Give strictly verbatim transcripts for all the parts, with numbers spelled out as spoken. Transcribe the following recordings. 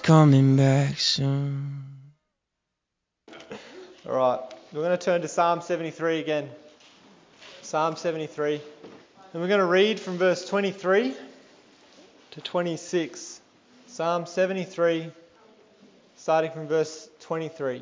coming back soon. All right, we're going to turn to Psalm seventy-three again. Psalm seventy-three. And we're going to read from verse twenty-three to twenty-six. Psalm seventy-three, starting from verse twenty-three.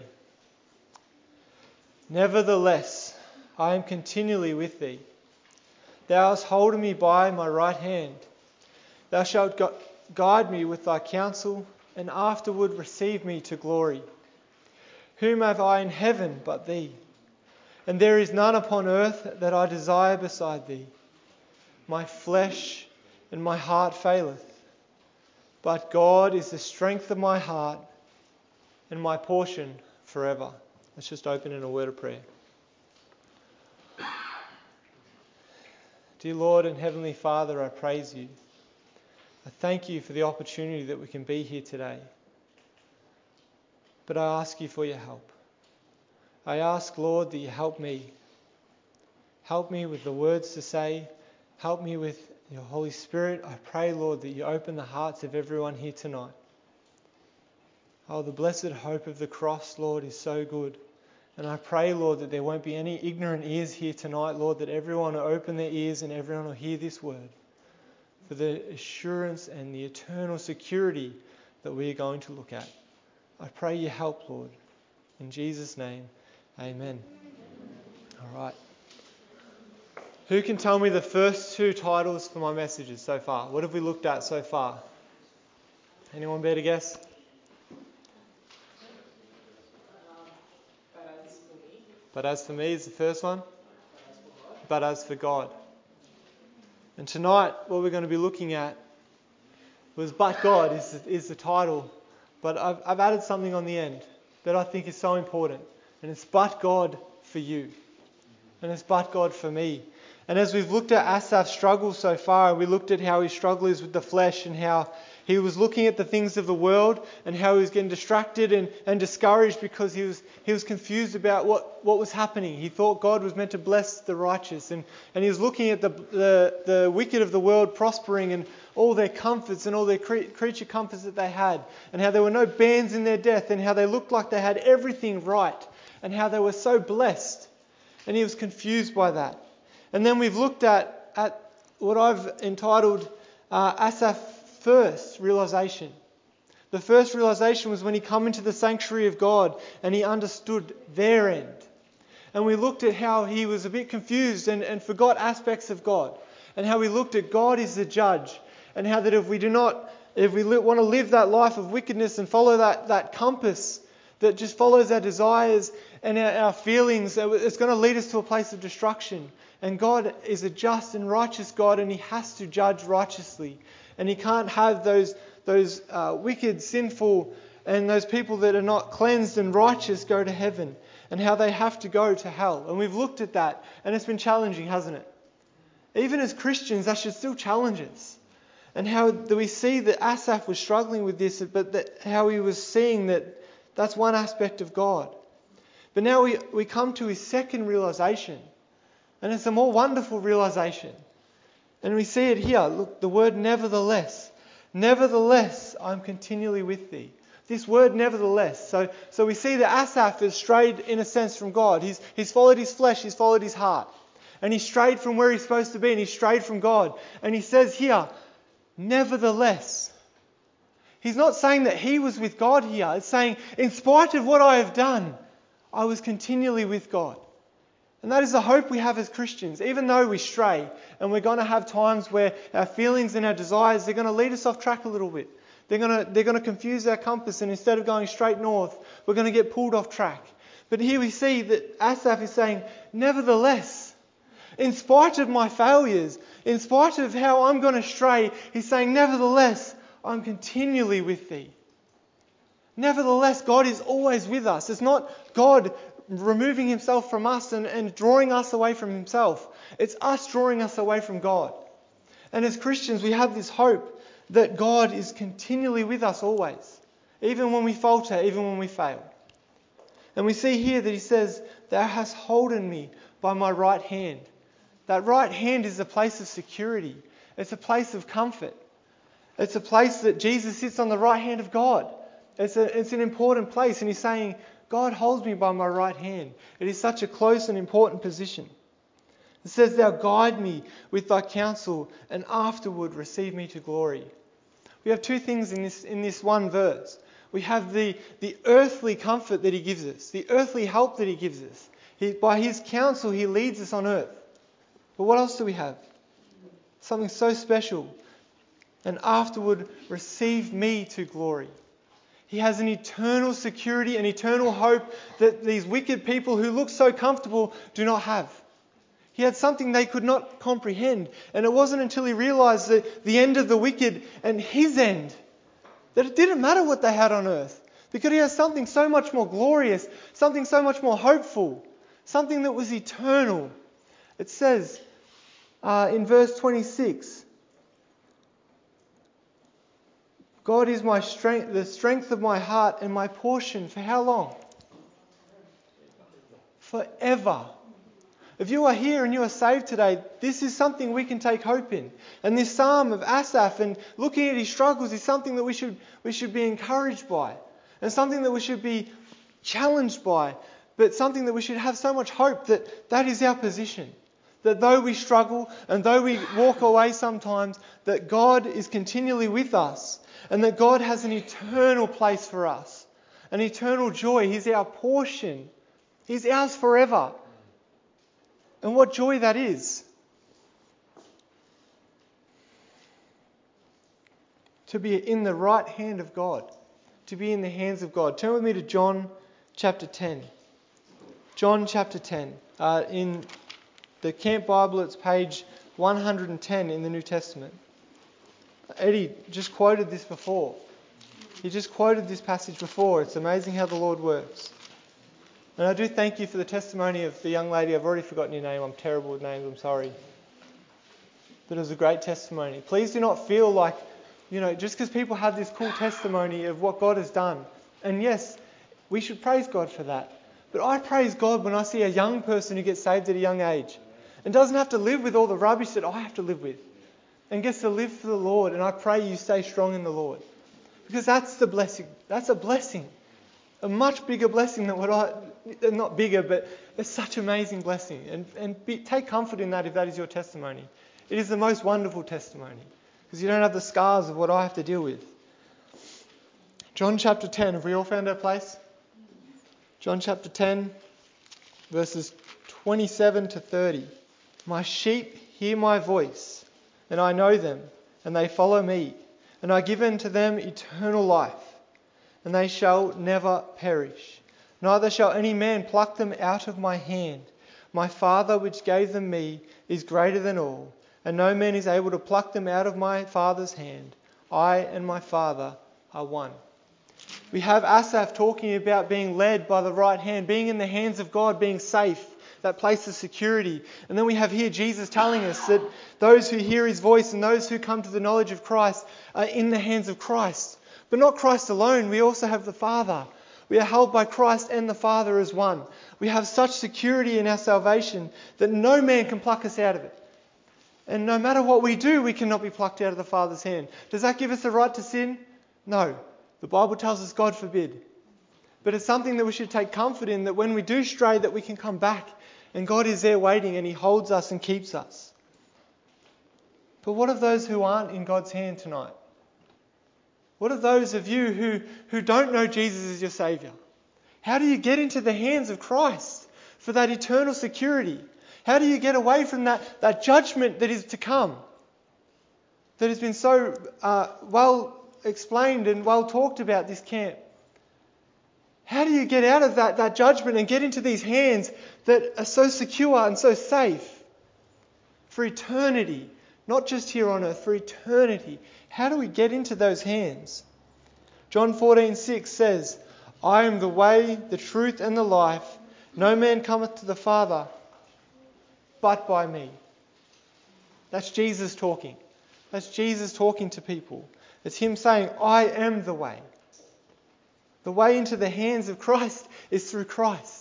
Nevertheless, I am continually with thee. Thou hast holden me by my right hand. Thou shalt gu- guide me with thy counsel, and afterward receive me to glory. Whom have I in heaven but thee? And there is none upon earth that I desire beside thee. My flesh and my heart faileth, but God is the strength of my heart and my portion forever. Let's just open in a word of prayer. Dear Lord and Heavenly Father, I praise you. I thank you for the opportunity that we can be here today. But I ask you for your help. I ask, Lord, that you help me. Help me with the words to say. Help me with your Holy Spirit. I pray, Lord, that you open the hearts of everyone here tonight. Oh, the blessed hope of the cross, Lord, is so good. And I pray, Lord, that there won't be any ignorant ears here tonight, Lord, that everyone will open their ears and everyone will hear this word for the assurance and the eternal security that we are going to look at. I pray you help, Lord. In Jesus' name, amen. All right. Who can tell me the first two titles for my messages so far? What have we looked at so far? Anyone better guess? But as for me is the first one. But as for God. And tonight, what we're going to be looking at was But God is the, is the title. But I've, I've added something on the end that I think is so important. And it's But God for you. And it's But God for me. And as we've looked at Asaph's struggle so far, we looked at how his struggle is with the flesh and how he was looking at the things of the world and how he was getting distracted and, and discouraged because he was he was confused about what, what was happening. He thought God was meant to bless the righteous. And, and he was looking at the, the, the wicked of the world prospering and all their comforts and all their cre- creature comforts that they had. And how there were no bands in their death. And how they looked like they had everything right. And how they were so blessed. And he was confused by that. And then we've looked at, at what I've entitled uh, Asaph's first realization. The first realization was when he come into the sanctuary of God and he understood their end. And we looked at how he was a bit confused and, and forgot aspects of God. And how we looked at God is the judge. And how that if we do not, if we li- want to live that life of wickedness and follow that, that compass that just follows our desires and our, our feelings, it's going to lead us to a place of destruction. And God is a just and righteous God, and he has to judge righteously. And he can't have those those uh, wicked, sinful, and those people that are not cleansed and righteous go to heaven, and how they have to go to hell. And we've looked at that, and it's been challenging, hasn't it? Even as Christians, that should still challenge us. And how that we see that Asaph was struggling with this, but that how he was seeing that that's one aspect of God. But now we, we come to his second realization. And it's a more wonderful realization. And we see it here. Look, the word nevertheless. Nevertheless, I'm continually with thee. This word nevertheless. So, so we see that Asaph has strayed in a sense from God. He's, he's followed his flesh. He's followed his heart. And he's strayed from where he's supposed to be. And he's strayed from God. And he says here, nevertheless. He's not saying that he was with God here. It's saying, in spite of what I have done, I was continually with God. And that is the hope we have as Christians. Even though we stray, and we're going to have times where our feelings and our desires, they're going to lead us off track a little bit. They're going to, they're going to confuse our compass, and instead of going straight north, we're going to get pulled off track. But here we see that Asaph is saying, nevertheless, in spite of my failures, in spite of how I'm going to stray, he's saying, nevertheless, I'm continually with thee. Nevertheless, God is always with us. It's not God removing himself from us and, and drawing us away from himself. It's us drawing us away from God. And as Christians, we have this hope that God is continually with us always. Even when we falter, even when we fail. And we see here that he says, thou hast holden me by my right hand. That right hand is a place of security. It's a place of comfort. It's a place that Jesus sits on the right hand of God. It's, a, it's an important place. And he's saying, God holds me by my right hand. It is such a close and important position. It says, thou guide me with thy counsel, and afterward receive me to glory. We have two things in this, in this one verse. We have the, the earthly comfort that he gives us, the earthly help that he gives us. He, by his counsel, he leads us on earth. But what else do we have? Something so special. And afterward, receive me to glory. He has an eternal security, an eternal hope that these wicked people who look so comfortable do not have. He had something they could not comprehend. And it wasn't until he realized that the end of the wicked and his end, that it didn't matter what they had on earth. Because he has something so much more glorious, something so much more hopeful, something that was eternal. It says uh, in verse twenty-six, God is my strength, the strength of my heart and my portion. For how long? Forever. If you are here and you are saved today, this is something we can take hope in. And this psalm of Asaph and looking at his struggles is something that we should we should be encouraged by. And something that we should be challenged by. But something that we should have so much hope that that is our position. That though we struggle and though we walk away sometimes, that God is continually with us. And that God has an eternal place for us. An eternal joy. He's our portion. He's ours forever. And what joy that is. To be in the right hand of God. To be in the hands of God. Turn with me to John chapter ten. John chapter ten. Uh, in the Camp Bible, it's page one hundred ten in the New Testament. Eddie just quoted this before. He just quoted this passage before. It's amazing how the Lord works. And I do thank you for the testimony of the young lady. I've already forgotten your name. I'm terrible with names. I'm sorry. But it was a great testimony. Please do not feel like, you know, just because people have this cool testimony of what God has done. And yes, we should praise God for that. But I praise God when I see a young person who gets saved at a young age and doesn't have to live with all the rubbish that I have to live with and gets to live for the Lord. And I pray you stay strong in the Lord. Because that's the blessing. That's a blessing. A much bigger blessing than what I... Not bigger, but it's such an amazing blessing. And, and be, take comfort in that if that is your testimony. It is the most wonderful testimony. Because you don't have the scars of what I have to deal with. John chapter ten. Have we all found our place? John chapter ten, verses twenty-seven to thirty. My sheep hear my voice, and I know them, and they follow me. And I give unto them eternal life, and they shall never perish. Neither shall any man pluck them out of my hand. My Father which gave them me is greater than all, and no man is able to pluck them out of my Father's hand. I and my Father are one. We have Asaph talking about being led by the right hand, being in the hands of God, being safe, that place of security. And then we have here Jesus telling us that those who hear his voice and those who come to the knowledge of Christ are in the hands of Christ. But not Christ alone, we also have the Father. We are held by Christ and the Father as one. We have such security in our salvation that no man can pluck us out of it. And no matter what we do, we cannot be plucked out of the Father's hand. Does that give us the right to sin? No. The Bible tells us God forbid. But it's something that we should take comfort in, that when we do stray, that we can come back. And God is there waiting and he holds us and keeps us. But what of those who aren't in God's hand tonight? What of those of you who, who don't know Jesus as your Saviour? How do you get into the hands of Christ for that eternal security? How do you get away from that, that judgment that is to come? That has been so uh, well explained and well talked about this camp. How do you get out of that, that judgment and get into these hands that are so secure and so safe for eternity? Not just here on earth, for eternity. How do we get into those hands? John fourteen six says, I am the way, the truth and the life. No man cometh to the Father but by me. That's Jesus talking. That's Jesus talking to people. It's him saying, I am the way. The way into the hands of Christ is through Christ.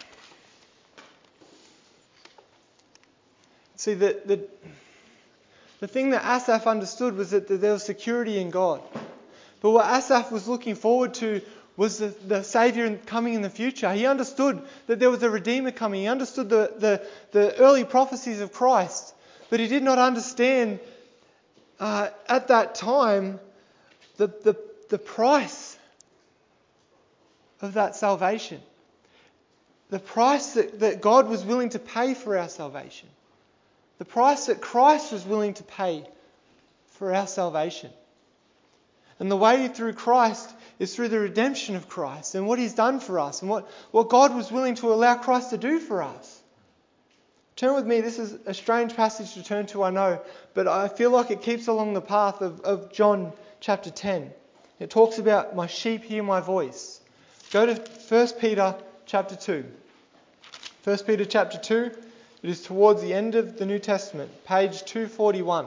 See, the, the, The thing that Asaph understood was that there was security in God. But what Asaph was looking forward to was the, the Saviour coming in the future. He understood that there was a Redeemer coming. He understood the, the, the early prophecies of Christ. But he did not understand uh, at that time the, the, the price of that salvation. The price that, that God was willing to pay for our salvation. The price that Christ was willing to pay for our salvation. And the way through Christ is through the redemption of Christ and what He's done for us and what, what God was willing to allow Christ to do for us. Turn with me. This is a strange passage to turn to, I know, but I feel like it keeps along the path of, of John chapter ten. It talks about my sheep hear my voice. Go to First Peter chapter two. First Peter chapter two. It is towards the end of the New Testament, page two forty-one.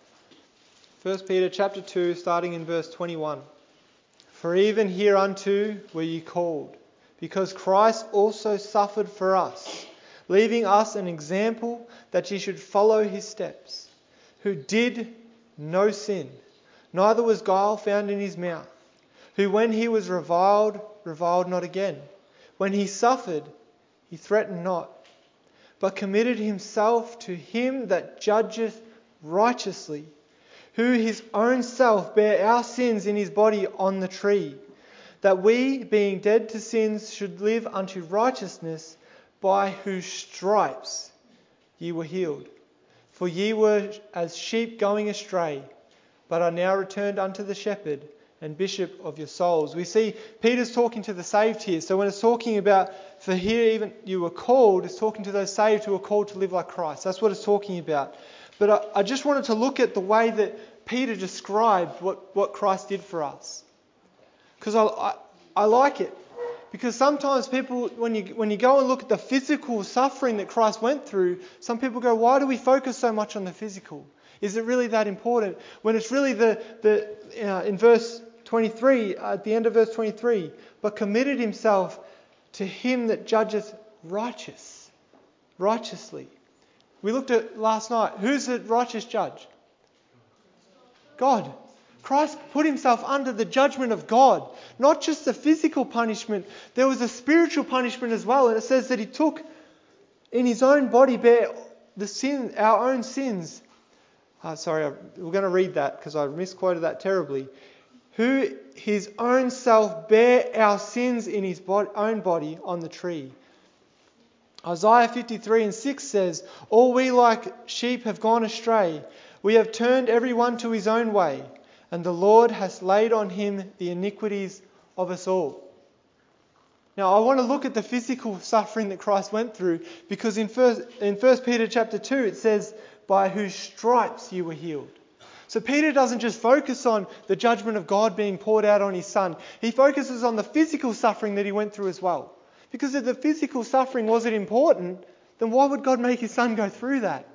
First Peter chapter two, starting in verse twenty-one. For even hereunto were ye called, because Christ also suffered for us, leaving us an example that ye should follow his steps, who did no sin, neither was guile found in his mouth, who when he was reviled, reviled not again. When he suffered, he threatened not, but committed himself to him that judgeth righteously, who his own self bare our sins in his body on the tree, that we, being dead to sins, should live unto righteousness, by whose stripes ye were healed. For ye were as sheep going astray, but are now returned unto the shepherd and bishop of your souls. We see Peter's talking to the saved here. So when it's talking about, for here even you were called, it's talking to those saved who are called to live like Christ. That's what it's talking about. But I, I just wanted to look at the way that Peter described what, what Christ did for us. Because I, I, I like it. Because sometimes people, when you when you go and look at the physical suffering that Christ went through, some people go, why do we focus so much on the physical? Is it really that important? When it's really the, the uh, in verse twenty-three, uh, at the end of verse twenty-three, but committed himself to him that judgeth righteous, righteously. We looked at last night, who's the righteous judge? God. Christ put himself under the judgment of God. Not just the physical punishment, there was a spiritual punishment as well. And it says that he took in his own body bear the sin, our own sins. Uh, sorry, I, we're going to read that because I misquoted that terribly. Who his own self bare our sins in his body, own body on the tree. Isaiah fifty-three and six says, all we like sheep have gone astray. We have turned every one to his own way. And the Lord has laid on him the iniquities of us all. Now, I want to look at the physical suffering that Christ went through, because in first, in First Peter chapter two, it says, by whose stripes you were healed. So Peter doesn't just focus on the judgment of God being poured out on his son. He focuses on the physical suffering that he went through as well. Because if the physical suffering wasn't important, then why would God make his son go through that?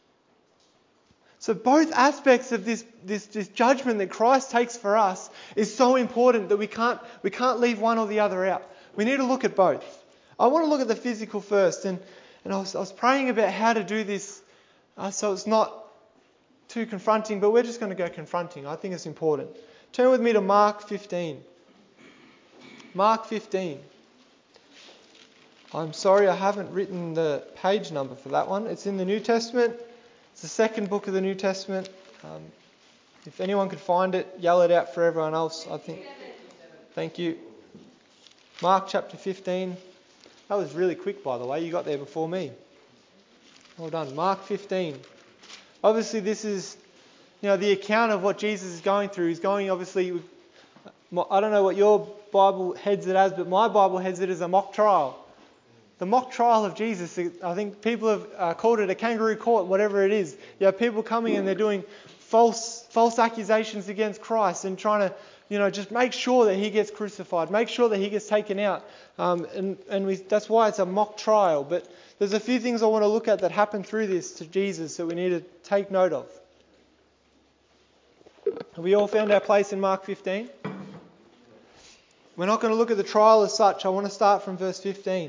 So both aspects of this, this, this judgment that Christ takes for us is so important that we can't, we can't leave one or the other out. We need to look at both. I want to look at the physical first. And, and I, was, I was praying about how to do this uh, so it's not too confronting, but we're just going to go confronting. I think it's important. Turn with me to Mark fifteen. Mark fifteen. I'm sorry I haven't written the page number for that one. It's in the New Testament. It's the second book of the New Testament. Um, if anyone could find it, yell it out for everyone else, I think. Thank you. Mark chapter fifteen. That was really quick, by the way. You got there before me. Well done. Mark fifteen. Obviously, this is, you know, the account of what Jesus is going through. He's going, obviously, I don't know what your Bible heads it as, but my Bible heads it as a mock trial. The mock trial of Jesus, I think people have uh, called it a kangaroo court, whatever it is. You have people coming and they're doing false false accusations against Christ and trying to, you know, just make sure that he gets crucified, make sure that he gets taken out. Um, and and we, that's why it's a mock trial. But there's a few things I want to look at that happen through this to Jesus that we need to take note of. Have we all found our place in Mark fifteen? We're not going to look at the trial as such. I want to start from verse fifteen.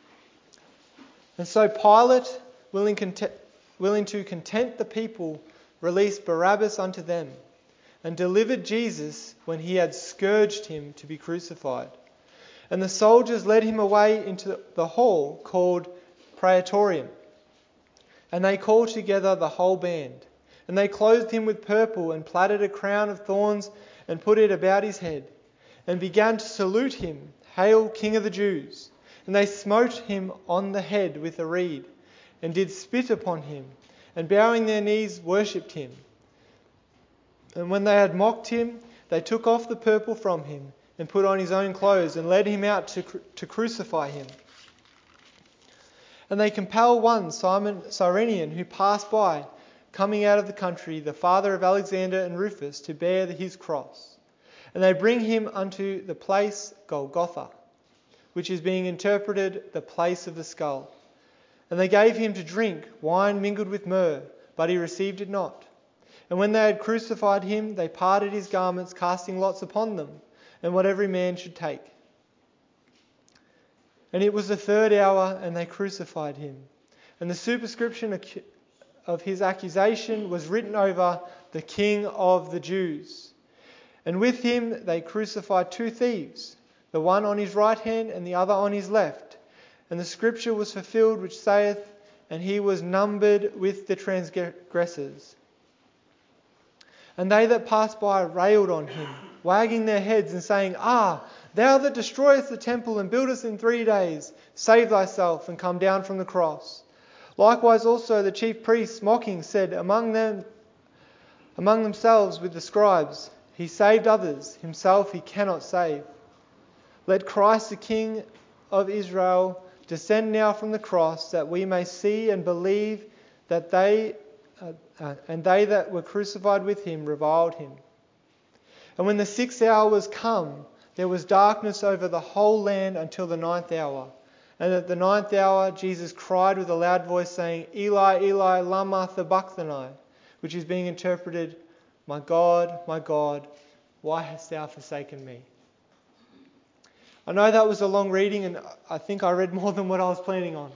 And so Pilate, willing, content, willing to content the people, released Barabbas unto them, and delivered Jesus when he had scourged him to be crucified. And the soldiers led him away into the hall called Praetorium. And they called together the whole band. And they clothed him with purple, and plaited a crown of thorns, and put it about his head, and began to salute him, Hail, King of the Jews! And they smote him on the head with a reed, and did spit upon him, and bowing their knees worshipped him. And when they had mocked him, they took off the purple from him, and put on his own clothes, and led him out to, to crucify him. And they compel one, Simon Cyrenian, who passed by, coming out of the country, the father of Alexander and Rufus, to bear his cross. And they bring him unto the place Golgotha, which is being interpreted the place of the skull. And they gave him to drink wine mingled with myrrh, but he received it not. And when they had crucified him, they parted his garments, casting lots upon them, and what every man should take. And it was the third hour, and they crucified him. And the superscription of his accusation was written over, the King of the Jews. And with him they crucified two thieves, the one on his right hand and the other on his left. And the scripture was fulfilled which saith, and he was numbered with the transgressors. And they that passed by railed on him, wagging their heads and saying, Ah, thou that destroyest the temple and buildest in three days, save thyself and come down from the cross. Likewise also the chief priests, mocking, said among them, among themselves with the scribes, He saved others, himself he cannot save. Let Christ the King of Israel descend now from the cross, that we may see and believe that they uh, uh, and they that were crucified with him reviled him. And when the sixth hour was come, there was darkness over the whole land until the ninth hour. And at the ninth hour Jesus cried with a loud voice, saying, Eli, Eli, lama sabachthani, which is being interpreted, My God, my God, why hast thou forsaken me? I know that was a long reading, and I think I read more than what I was planning on.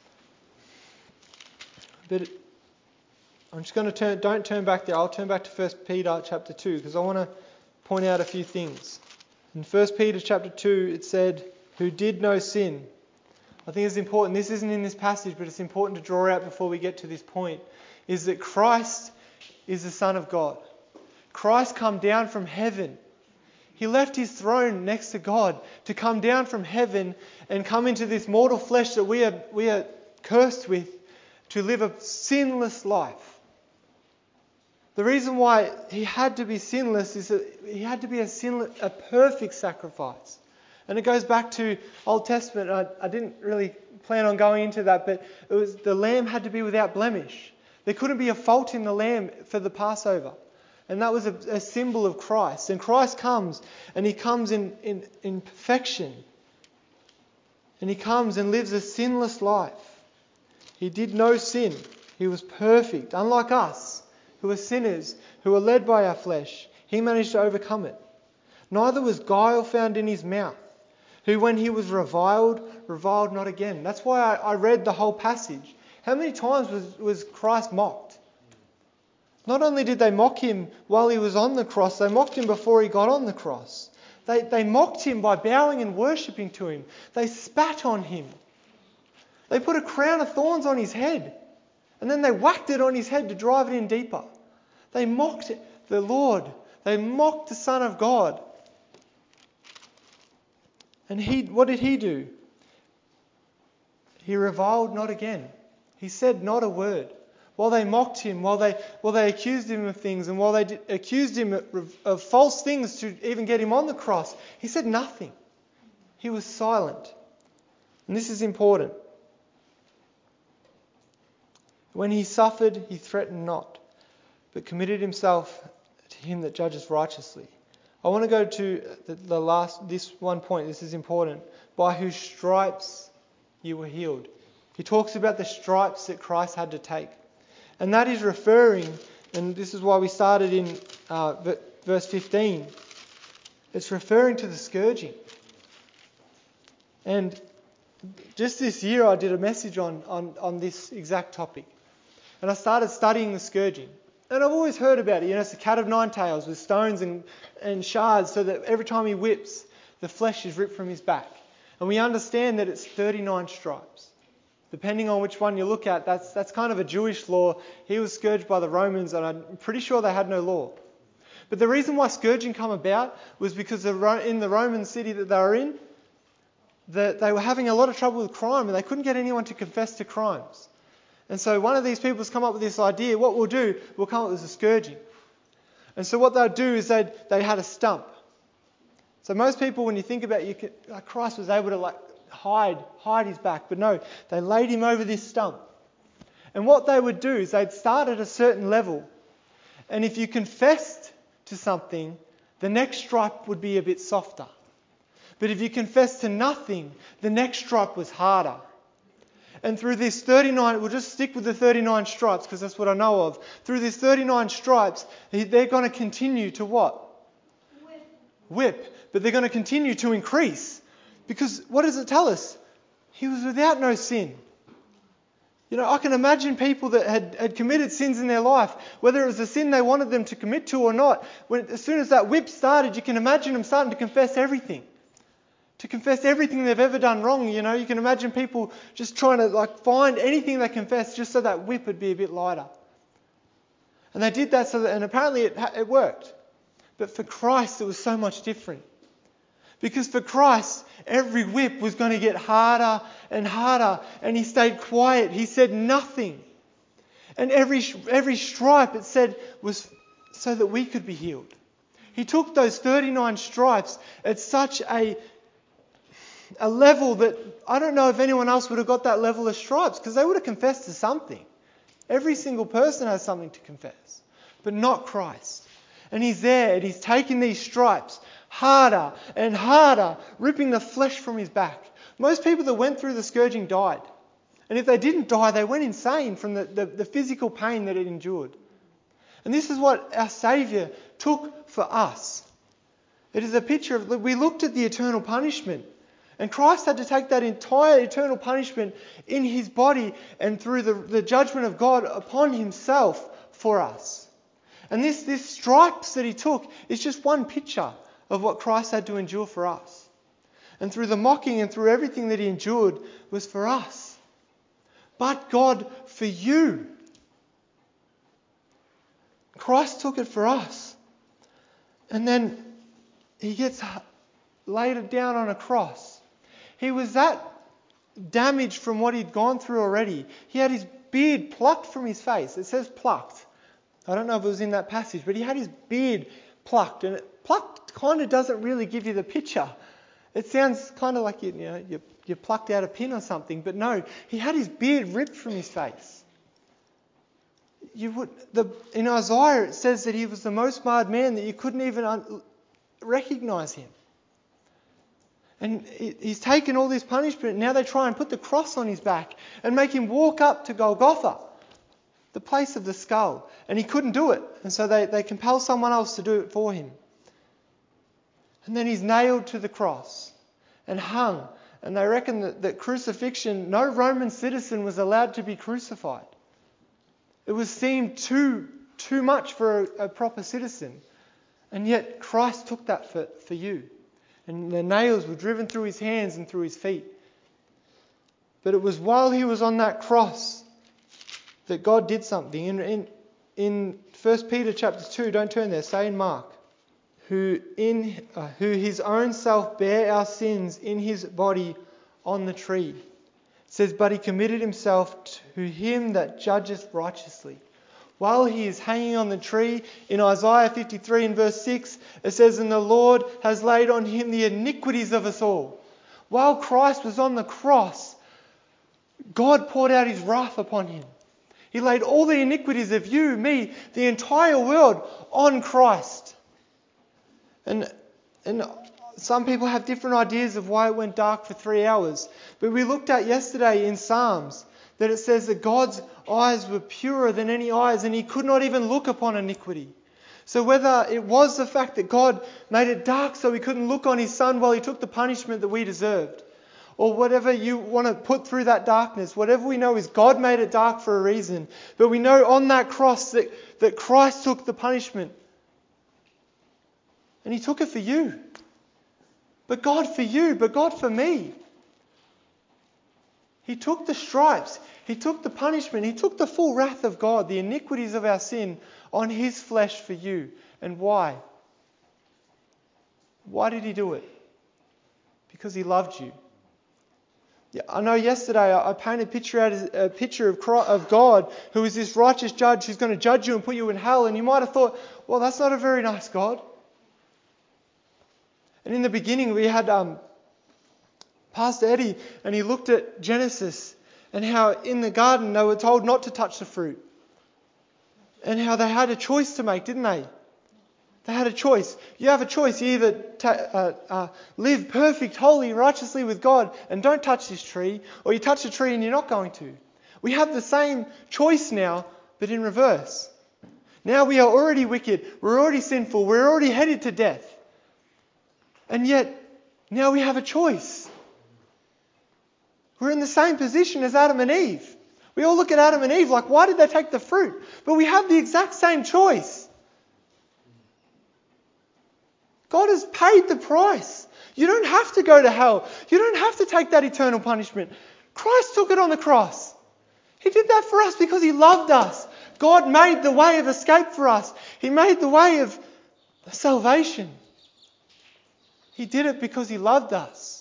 But I'm just going to turn, don't turn back there. I'll turn back to First Peter chapter two, because I want to point out a few things. In First Peter chapter two, it said, who did no sin. I think it's important. This isn't in this passage, but it's important to draw out before we get to this point, is that Christ is the Son of God. Christ come down from heaven. He left his throne next to God to come down from heaven and come into this mortal flesh that we are, we are cursed with, to live a sinless life. The reason why he had to be sinless is that he had to be a sinless, a perfect sacrifice. And it goes back to Old Testament. I, I didn't really plan on going into that, but it was the lamb had to be without blemish. There couldn't be a fault in the lamb for the Passover. And that was a, a symbol of Christ. And Christ comes, and he comes in, in, in perfection. And he comes and lives a sinless life. He did no sin. He was perfect. Unlike us, who are sinners, who are led by our flesh, he managed to overcome it. Neither was guile found in his mouth, who when he was reviled, reviled not again. That's why I, I read the whole passage. How many times was, was Christ mocked? Not only did they mock him while he was on the cross, they mocked him before he got on the cross. They, they mocked him by bowing and worshipping to him. They spat on him. They put a crown of thorns on his head, and then they whacked it on his head to drive it in deeper. They mocked the Lord. They mocked the Son of God. And he, what did he do? He reviled not again. He said not a word. While they mocked him, while they while they accused him of things, and while they did, accused him of, of false things to even get him on the cross, he said nothing. He was silent. And this is important. When he suffered, he threatened not, but committed himself to him that judges righteously. I want to go to the, the last, this one point. This is important. By whose stripes you were healed. He talks about the stripes that Christ had to take. And that is referring, and this is why we started in uh, verse fifteen. It's referring to the scourging. And just this year I did a message on, on, on this exact topic. And I started studying the scourging. And I've always heard about it. You know, it's a cat of nine tails with stones and, and shards so that every time he whips, the flesh is ripped from his back. And we understand that it's thirty-nine stripes. Depending on which one you look at, that's that's kind of a Jewish law. He was scourged by the Romans, and I'm pretty sure they had no law. But the reason why scourging came about was because in the Roman city that they were in, that they were having a lot of trouble with crime, and they couldn't get anyone to confess to crimes. And so one of these people has come up with this idea: what we'll do, we'll come up with a scourging. And so what they'd do is they they had a stump. So most people, when you think about it, you can, like Christ was able to like hide hide his back, but no, they laid him over this stump. And what they would do is they'd start at a certain level, and if you confessed to something, the next stripe would be a bit softer. But if you confessed to nothing, the next stripe was harder. And through this thirty-nine, we'll just stick with the thirty-nine stripes because that's what I know of. Through these thirty-nine stripes, they're going to continue to what? Whip. Whip. But they're going to continue to increase. Because what does it tell us? He was without no sin. You know, I can imagine people that had, had committed sins in their life, whether it was a sin they wanted them to commit to or not. When, as soon as that whip started, you can imagine them starting to confess everything. To confess everything they've ever done wrong. You know, you can imagine people just trying to like find anything they confess just so that whip would be a bit lighter. And they did that so that, and apparently it, it worked. But for Christ, it was so much different. Because for Christ, every whip was going to get harder and harder. And he stayed quiet. He said nothing. And every every stripe, it said, was so that we could be healed. He took those thirty-nine stripes at such a, a level that I don't know if anyone else would have got that level of stripes, because they would have confessed to something. Every single person has something to confess. But not Christ. And he's there and he's taking these stripes harder and harder, ripping the flesh from his back. Most people that went through the scourging died. And if they didn't die, they went insane from the, the, the physical pain that it endured. And this is what our Saviour took for us. It is a picture of, we looked at the eternal punishment. And Christ had to take that entire eternal punishment in his body and through the, the judgment of God upon himself for us. And this, this stripes that he took is just one picture of what Christ had to endure for us. And through the mocking and through everything that he endured was for us. But God, for you. Christ took it for us. And then he gets laid it down on a cross. He was that damaged from what he'd gone through already. He had his beard plucked from his face. It says plucked. I don't know if it was in that passage, but he had his beard plucked. And it, plucked kind of doesn't really give you the picture. It sounds kind of like you, you know, you, you plucked out a pin or something. But no, he had his beard ripped from his face. You would, the, in Isaiah it says that he was the most marred man, that you couldn't even un, recognise him. And he's taken all this punishment, and now they try and put the cross on his back and make him walk up to Golgotha, the place of the skull. And he couldn't do it. And so they, they compel someone else to do it for him. And then he's nailed to the cross and hung. And they reckon that, that crucifixion, no Roman citizen was allowed to be crucified. It was seemed too, too much for a, a proper citizen. And yet Christ took that for, for you. And the nails were driven through his hands and through his feet. But it was while he was on that cross that God did something. In, in, in First Peter chapter two, don't turn there, stay in Mark. Who in uh, who his own self bare our sins in his body on the tree. It says, but he committed himself to him that judgeth righteously. While he is hanging on the tree, in Isaiah fifty-three and verse six, it says, and the Lord has laid on him the iniquities of us all. While Christ was on the cross, God poured out his wrath upon him. He laid all the iniquities of you, me, the entire world on Christ. And, and some people have different ideas of why it went dark for three hours. But we looked at yesterday in Psalms that it says that God's eyes were purer than any eyes, and he could not even look upon iniquity. So whether it was the fact that God made it dark so he couldn't look on his son while he took the punishment that we deserved, or whatever you want to put through that darkness, whatever we know is God made it dark for a reason. But we know on that cross that, that Christ took the punishment. And He took it for you. But God for you, but God for me. He took the stripes. He took the punishment. He took the full wrath of God, the iniquities of our sin, on His flesh for you. And why? Why did He do it? Because He loved you. Yeah, I know yesterday I painted a picture, out a picture of, Christ, of God, who is this righteous judge who's going to judge you and put you in hell. And you might have thought, well, that's not a very nice God. And in the beginning we had um, Pastor Eddie, and he looked at Genesis and how in the garden they were told not to touch the fruit. And how they had a choice to make, didn't they? They had a choice. You have a choice. You either ta- uh, uh, live perfect, holy, righteously with God and don't touch this tree, or you touch the tree and you're not going to. We have the same choice now, but in reverse. Now we are already wicked. We're already sinful. We're already headed to death. And yet, now we have a choice. We're in the same position as Adam and Eve. We all look at Adam and Eve like, why did they take the fruit? But we have the exact same choice. God has paid the price. You don't have to go to hell. You don't have to take that eternal punishment. Christ took it on the cross. He did that for us because He loved us. God made the way of escape for us. He made the way of salvation. He did it because He loved us.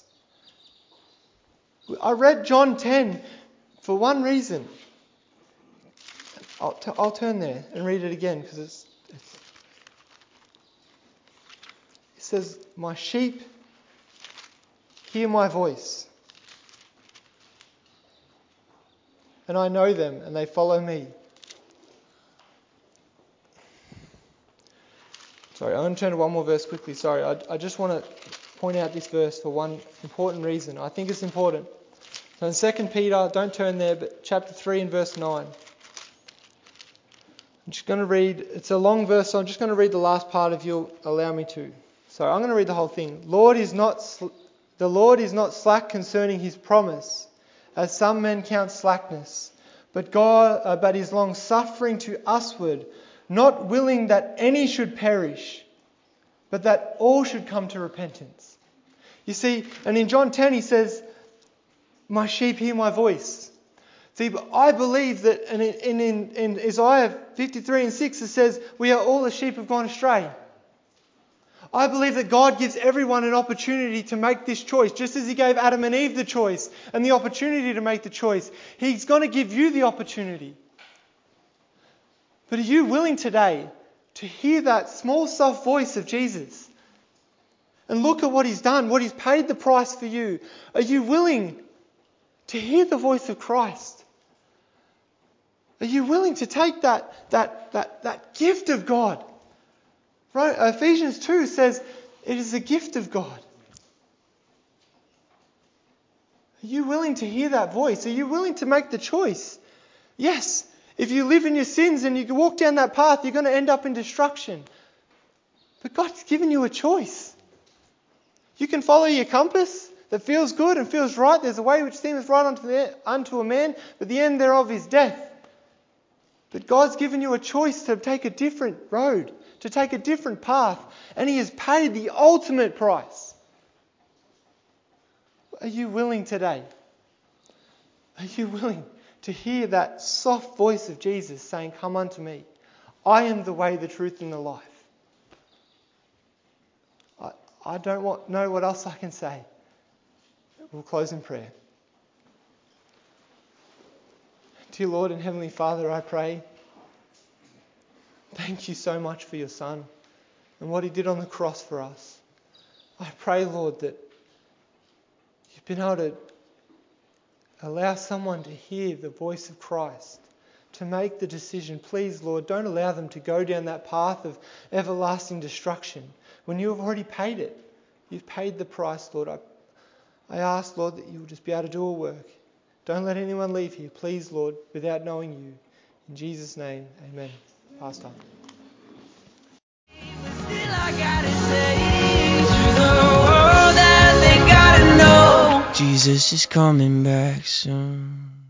I read John ten for one reason. I'll, t- I'll turn there and read it again because it's, it's. It says, "My sheep hear my voice, and I know them, and they follow me." Sorry, I'm going to turn to one more verse quickly. Sorry, I, I just want to point out this verse for one important reason. I think it's important. So in Second Peter, don't turn there, but chapter three and verse nine. I'm just going to read, it's a long verse, so I'm just going to read the last part if you'll allow me to. So I'm going to read the whole thing. Lord is not, the Lord is not slack concerning His promise, as some men count slackness, but God, uh, but is long suffering to usward, not willing that any should perish, but that all should come to repentance. You see, and in John ten He says, "My sheep hear my voice." See, but I believe that in, in, in, in Isaiah fifty-three and six it says, "We are all as sheep have gone astray." I believe that God gives everyone an opportunity to make this choice, just as He gave Adam and Eve the choice and the opportunity to make the choice. He's going to give you the opportunity. But are you willing today to hear that small, soft voice of Jesus? And look at what He's done, what He's paid the price for you. Are you willing to hear the voice of Christ? Are you willing to take that, that, that, that gift of God? Right? Ephesians two says it is a gift of God. Are you willing to hear that voice? Are you willing to make the choice? Yes, if you live in your sins and you walk down that path, you're going to end up in destruction. But God's given you a choice. You can follow your compass that feels good and feels right. There's a way which seems right unto, the, unto a man, but the end thereof is death. But God's given you a choice to take a different road, to take a different path, and He has paid the ultimate price. Are you willing today? Are you willing to hear that soft voice of Jesus saying, "Come unto me. I am the way, the truth, and the life." I, I don't want, know what else I can say. We'll close in prayer. Dear Lord and Heavenly Father, I pray, thank You so much for Your Son and what He did on the cross for us. I pray, Lord, that You've been able to allow someone to hear the voice of Christ, to make the decision. Please, Lord, don't allow them to go down that path of everlasting destruction when You have already paid it. You've paid the price, Lord. I, I ask, Lord, that You will just be able to do a work. Don't let anyone leave here, please, Lord, without knowing You. In Jesus' name, amen. Pastor. Jesus is coming back soon.